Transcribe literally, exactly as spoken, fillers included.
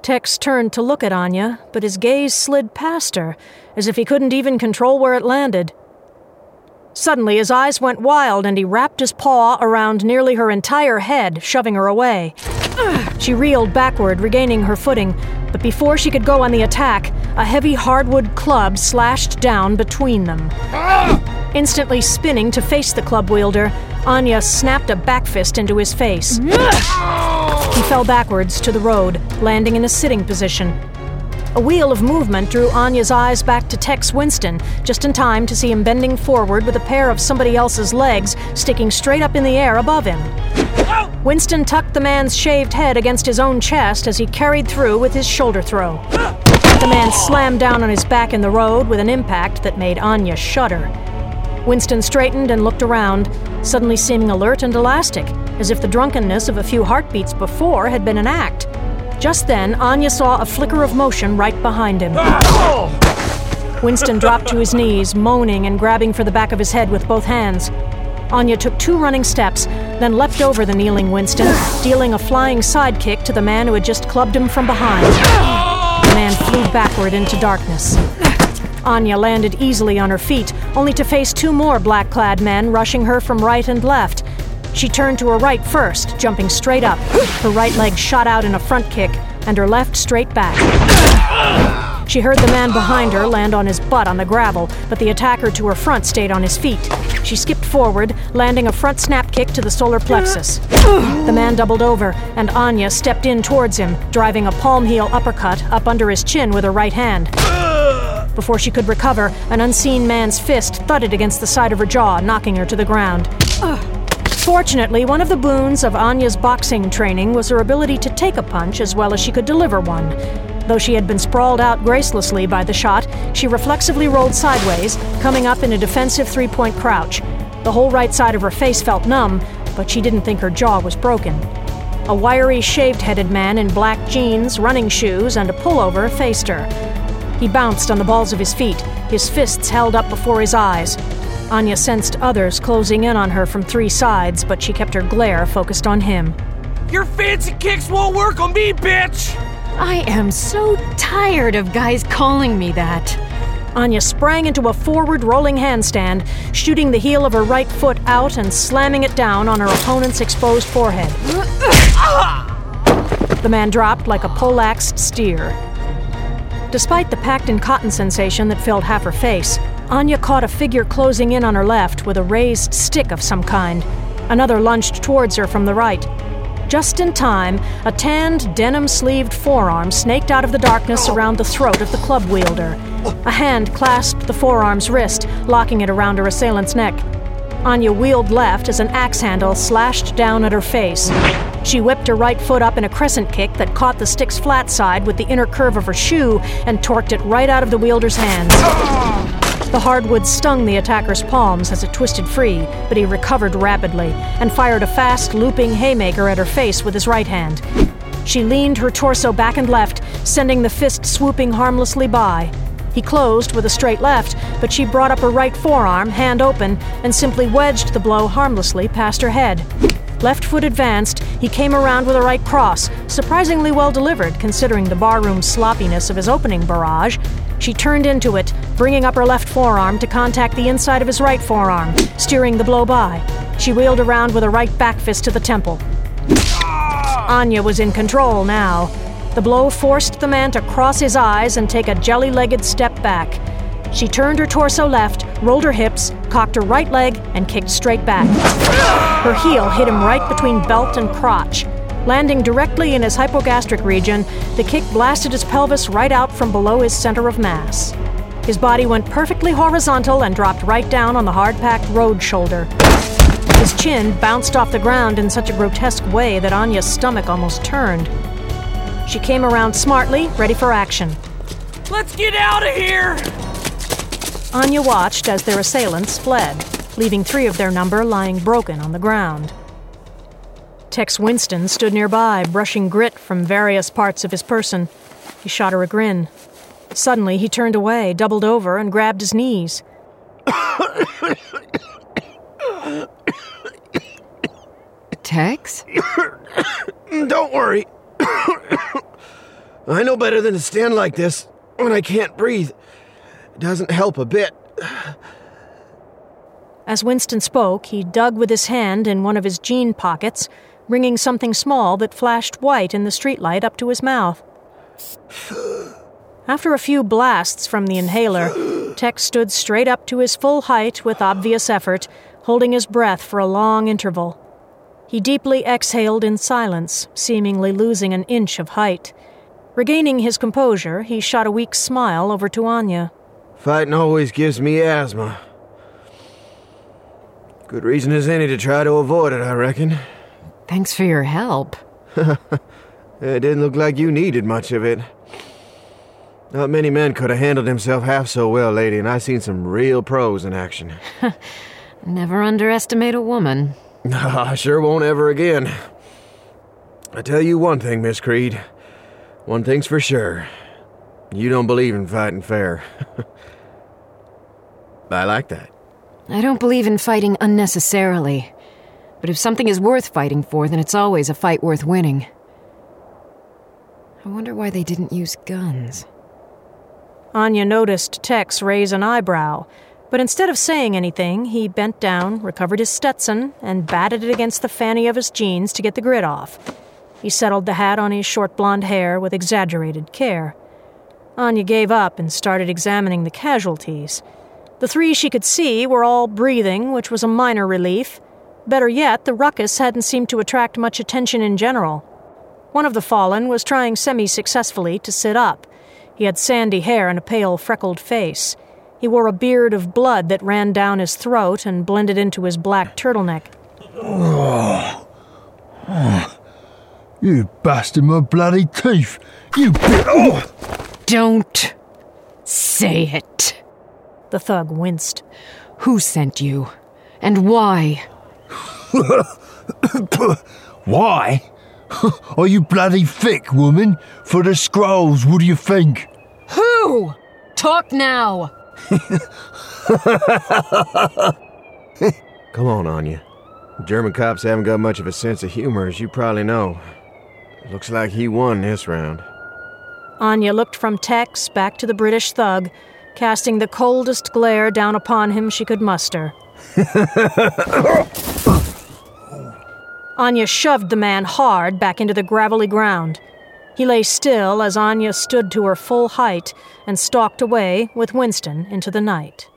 Tex turned to look at Anya, but his gaze slid past her, as if he couldn't even control where it landed. Suddenly, his eyes went wild, and he wrapped his paw around nearly her entire head, shoving her away. She reeled backward, regaining her footing, but before she could go on the attack, a heavy hardwood club slashed down between them. Instantly spinning to face the club wielder, Anya snapped a back fist into his face. He fell backwards to the road, landing in a sitting position. A wheel of movement drew Anya's eyes back to Tex Winston, just in time to see him bending forward with a pair of somebody else's legs sticking straight up in the air above him. Winston tucked the man's shaved head against his own chest as he carried through with his shoulder throw. The man slammed down on his back in the road with an impact that made Anya shudder. Winston straightened and looked around, suddenly seeming alert and elastic, as if the drunkenness of a few heartbeats before had been an act. Just then, Anya saw a flicker of motion right behind him. Winston dropped to his knees, moaning and grabbing for the back of his head with both hands. Anya took two running steps, then leapt over the kneeling Winston, dealing a flying sidekick to the man who had just clubbed him from behind. The man flew backward into darkness. Anya landed easily on her feet, only to face two more black-clad men rushing her from right and left. She turned to her right first, jumping straight up. Her right leg shot out in a front kick, and her left straight back. She heard the man behind her land on his butt on the gravel, but the attacker to her front stayed on his feet. She skipped forward, landing a front snap kick to the solar plexus. The man doubled over, and Anya stepped in towards him, driving a palm heel uppercut up under his chin with her right hand. Before she could recover, an unseen man's fist thudded against the side of her jaw, knocking her to the ground. Fortunately, one of the boons of Anya's boxing training was her ability to take a punch as well as she could deliver one. Though she had been sprawled out gracelessly by the shot, she reflexively rolled sideways, coming up in a defensive three-point crouch. The whole right side of her face felt numb, but she didn't think her jaw was broken. A wiry, shaved-headed man in black jeans, running shoes, and a pullover faced her. He bounced on the balls of his feet, his fists held up before his eyes. Anya sensed others closing in on her from three sides, but she kept her glare focused on him. Your fancy kicks won't work on me, bitch! I am so tired of guys calling me that. Anya sprang into a forward rolling handstand, shooting the heel of her right foot out and slamming it down on her opponent's exposed forehead. The man dropped like a poleaxed steer. Despite the packed-in cotton sensation that filled half her face, Anya caught a figure closing in on her left with a raised stick of some kind. Another lunged towards her from the right. Just in time, a tanned, denim-sleeved forearm snaked out of the darkness around the throat of the club wielder. A hand clasped the forearm's wrist, locking it around her assailant's neck. Anya wheeled left as an axe handle slashed down at her face. She whipped her right foot up in a crescent kick that caught the stick's flat side with the inner curve of her shoe and torqued it right out of the wielder's hands. The hardwood stung the attacker's palms as it twisted free, but he recovered rapidly and fired a fast, looping haymaker at her face with his right hand. She leaned her torso back and left, sending the fist swooping harmlessly by. He closed with a straight left, but she brought up her right forearm, hand open, and simply wedged the blow harmlessly past her head. Left foot advanced, he came around with a right cross, surprisingly well delivered considering the barroom sloppiness of his opening barrage. She turned into it, bringing up her left forearm to contact the inside of his right forearm, steering the blow by. She wheeled around with a right back fist to the temple. Anya was in control now. The blow forced the man to cross his eyes and take a jelly-legged step back. She turned her torso left, rolled her hips, cocked her right leg, and kicked straight back. Her heel hit him right between belt and crotch. Landing directly in his hypogastric region, the kick blasted his pelvis right out from below his center of mass. His body went perfectly horizontal and dropped right down on the hard-packed road shoulder. His chin bounced off the ground in such a grotesque way that Anya's stomach almost turned. She came around smartly, ready for action. Let's get out of here! Anya watched as their assailants fled, leaving three of their number lying broken on the ground. Tex Winston stood nearby, brushing grit from various parts of his person. He shot her a grin. Suddenly, he turned away, doubled over, and grabbed his knees. Tex? Don't worry. I know better than to stand like this when I can't breathe. It doesn't help a bit. As Winston spoke, he dug with his hand in one of his jean pockets, bringing something small that flashed white in the streetlight up to his mouth. After a few blasts from the inhaler, Tex stood straight up to his full height with obvious effort, holding his breath for a long interval. He deeply exhaled in silence, seemingly losing an inch of height. Regaining his composure, he shot a weak smile over to Anya. Fighting always gives me asthma. Good reason as any to try to avoid it, I reckon. Thanks for your help. It didn't look like you needed much of it. Not many men could have handled himself half so well, lady, and I've seen some real pros in action. Never underestimate a woman. I sure won't ever again. I tell you one thing, Miss Creed. One thing's for sure. You don't believe in fighting fair. I like that. I don't believe in fighting unnecessarily. But if something is worth fighting for, then it's always a fight worth winning. I wonder why they didn't use guns. Anya noticed Tex raise an eyebrow, but instead of saying anything, he bent down, recovered his Stetson, and batted it against the fanny of his jeans to get the grit off. He settled the hat on his short blonde hair with exaggerated care. Anya gave up and started examining the casualties. The three she could see were all breathing, which was a minor relief. Better yet, the ruckus hadn't seemed to attract much attention in general. One of the fallen was trying semi-successfully to sit up. He had sandy hair and a pale, freckled face. He wore a beard of blood that ran down his throat and blended into his black turtleneck. Oh. Oh. You busted my bloody teeth! You bit... Oh. Don't say it. The thug winced. Who sent you? And why? Why? Are you bloody thick, woman? For the scrolls, what do you think? Who? Talk now. Come on, Anya. German cops haven't got much of a sense of humor, as you probably know. Looks like he won this round. Anya looked from Tex back to the British thug, casting the coldest glare down upon him she could muster. Anya shoved the man hard back into the gravelly ground. He lay still as Anya stood to her full height and stalked away with Winston into the night.